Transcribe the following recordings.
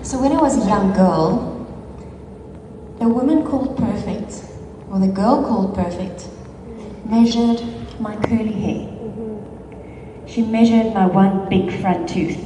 So when I was a young girl, the woman called Perfect, or the girl called Perfect, measured my curly hair. She measured my one big front tooth.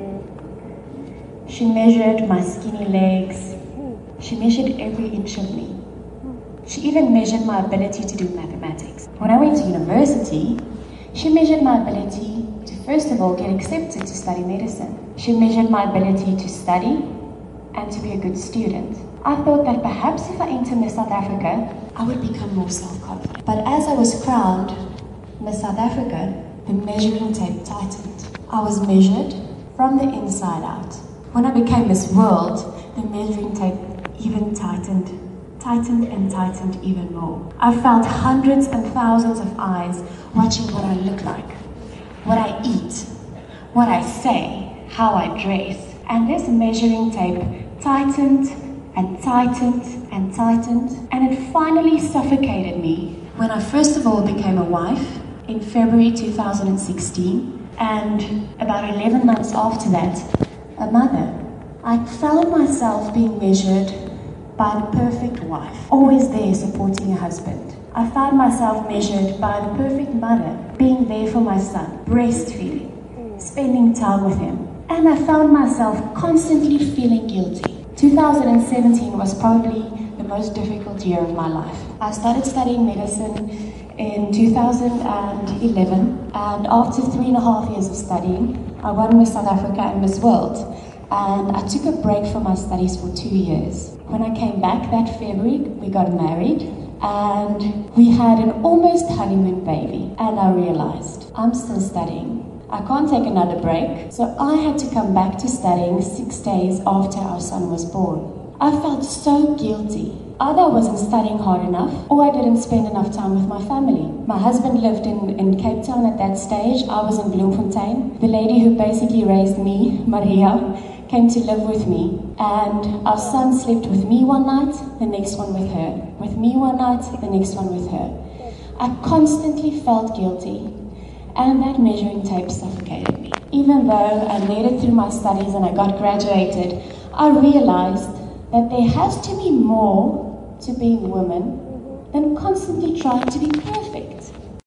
She measured my skinny legs. She measured every inch of me. She even measured my ability to do mathematics. When I went to university, she measured my ability to, first of all, get accepted to study medicine. She measured my ability to study and to be a good student. I thought that perhaps if I enter Miss South Africa, I would become more self-confident. But as I was crowned Miss South Africa, the measuring tape tightened. I was measured from the inside out. When I became Miss World, the measuring tape even tightened and tightened even more. I felt hundreds and thousands of eyes watching what I look like, what I eat, what I say, how I dress. And this measuring tape tightened and tightened and tightened, and it finally suffocated me when I first of all became a wife in February 2016, and about 11 months after that, a mother. I found myself being measured by the perfect wife, always there supporting a husband. I found myself measured by the perfect mother, being there for my son, breastfeeding, spending time with him. And I found myself constantly feeling guilty. 2017 was probably the most difficult year of my life. I started studying medicine in 2011, and after 3.5 years of studying, I won Miss South Africa and Miss World. And I took a break from my studies for 2 years. When I came back that February, we got married and we had an almost honeymoon baby. And I realized I'm still studying. I can't take another break. So I had to come back to studying 6 days after our son was born. I felt so guilty. Either I wasn't studying hard enough or I didn't spend enough time with my family. My husband lived in Cape Town at that stage. I was in Bloemfontein. The lady who basically raised me, Maria, came to live with me, and our son slept with me one night, the next one with her. With me one night, the next one with her. I constantly felt guilty, and that measuring tape suffocated me. Even though I made it through my studies and I got graduated, I realized that there has to be more to being a woman than constantly trying to be perfect.